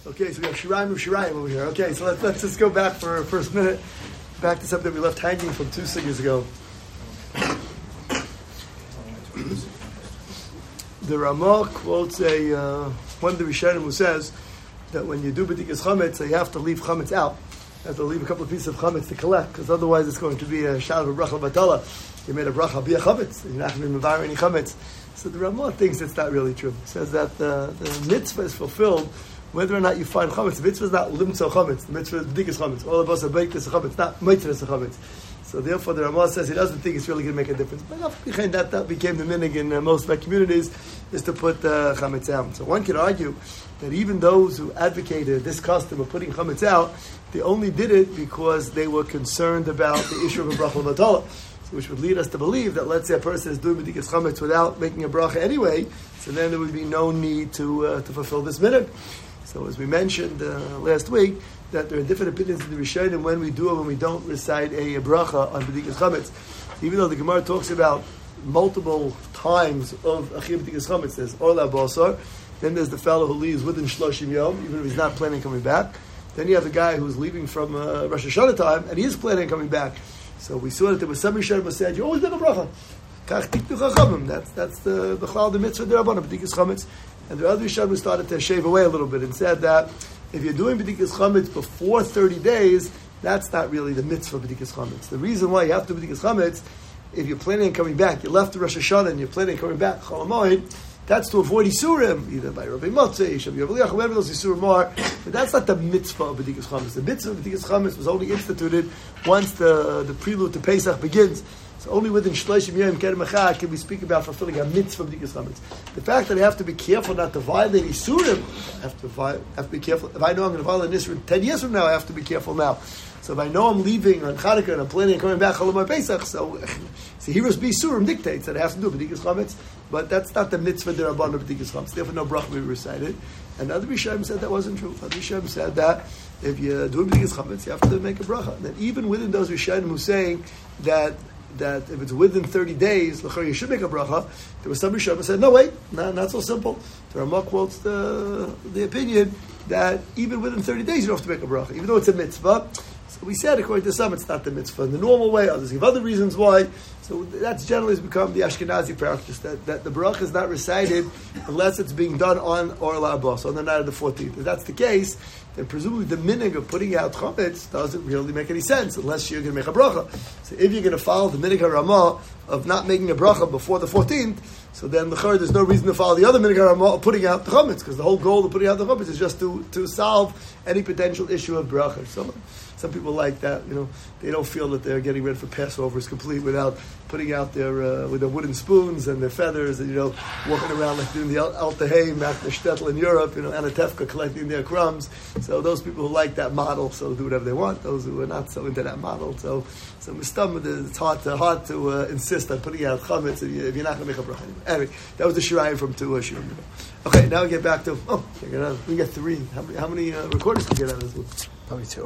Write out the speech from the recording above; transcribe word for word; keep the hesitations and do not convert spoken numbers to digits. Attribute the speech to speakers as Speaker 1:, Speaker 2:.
Speaker 1: Okay, so we have Shirayim of Shirayim over here. Okay, so let's, let's just go back for our first minute, back to something we left hanging from two singers ago. The Ramah quotes a uh, one of the Rishonim who says that when you do B'dikas Chametz, so you have to leave Chametz out. You have to leave a couple of pieces of Chametz to collect, because otherwise it's going to be a shout of a bracha batala. You made a bracha be a Chametz, you're not going to be mevar any Chametz. So the Ramah thinks it's not really true. He says that the, the mitzvah is fulfilled whether or not you find Chametz. The mitzvah is not limtzo Chametz, the mitzvah is B'dikas Chametz. All of us are baked as a Chametz, not mitzvah Chametz. So therefore, the Ramah says he doesn't think it's really going to make a difference. But that, that became the minhag in uh, most of our communities, is to put uh, chametz out. So one could argue that even those who advocated this custom of putting chametz out, they only did it because they were concerned about the issue of a bracha l'matala, so which would lead us to believe that, let's say a person is doing b'dikas chametz without making a bracha anyway, so then there would be no need to uh, to fulfill this minhag. So as we mentioned uh, last week, that there are different opinions in the Rishonim when we do and when we don't recite a, a bracha on B'dikas Chametz. Even though the Gemara talks about multiple times of Achim B'dikas Chametz, there's Orla Basar, then there's the fellow who leaves within Shloshim Yom, even if he's not planning on coming back. Then you have the guy who's leaving from uh, Rosh Hashanah time, and he is planning on coming back. So we saw that there was some Rishonim who said, you always make a bracha. Kach tiktu chachamim. That's that's the the Chalal the mitzvah derabbanan B'dikas Chametz. And the other Rishonim who started to shave away a little bit and said that if you're doing B'dikas Chametz before thirty days, that's not really the mitzvah of B'dikas Chametz. The reason why you have to do B'dikas Chametz, if you're planning on coming back, you left the Rosh Hashanah and you're planning on coming back, Chol HaMoed, that's to avoid Isurim, either by Rabbi Motzei, Shem Yavliach, whatever those Isurim are, but that's not the mitzvah of B'dikas Chametz. The mitzvah of B'dikas Chametz was only instituted once the, the prelude to Pesach begins. So only within Shloshim Yom Kerem Echad can we speak about fulfilling a mitzvah of B'dikas Chametz. The fact that I have to be careful not to violate Isurim, I have to, vi- have to be careful. If I know I'm going to violate Isurim ten years from now, I have to be careful now. So if I know I'm leaving on Chanukah and I'm planning on coming back Chol Pesach, so the Hiros B'Isurim dictates that I have to do B'dikas Chametz, but that's not the mitzvah derabbanan of B'dikas Chametz. Therefore, no bracha will be recited. And other Rishonim said that wasn't true. Other Rishonim said that if you're doing B'dikas Chametz, you have to make a bracha. And then even within those Rishonim who saying that that if it's within thirty days, you should make a bracha, there was some Rishonim who said, no, wait, no, not so simple. The Ramah quotes the, the opinion that even within thirty days you don't have to make a bracha, even though it's a mitzvah. So we said, according to some, it's not the mitzvah in the normal way, others give other reasons why. So that's generally has become the Ashkenazi practice, that, that the bracha is not recited unless it's being done on Or La'abas, on the night of the fourteenth. If that's the case, then presumably the minhag of putting out chametz doesn't really make any sense unless you're going to make a bracha. So if you're going to follow the minhag Ramah of not making a bracha before the fourteenth, so then the there's no reason to follow the other minhag Ramah of putting out the chametz, because the whole goal of putting out the chametz is just to, to solve any potential issue of bracha. So some people like that, you know, they don't feel that they're getting ready for Passover is complete without putting out their uh, with their wooden spoons and their feathers and, you know, walking around like doing the Al Tahei, Mac Shtetl in Europe, you know, Anatevka collecting their crumbs. So those people who like that model, so do whatever they want. Those who are not so into that model, so so it's hard to hard to uh, insist on putting out chametz if, you, if you're not going to make a bracha anyway. Anyway, that was the shirayim from two uh, shirim. Okay, now we get back to oh, we get three. How many how many uh, recorders can we get out of this one?
Speaker 2: Probably two.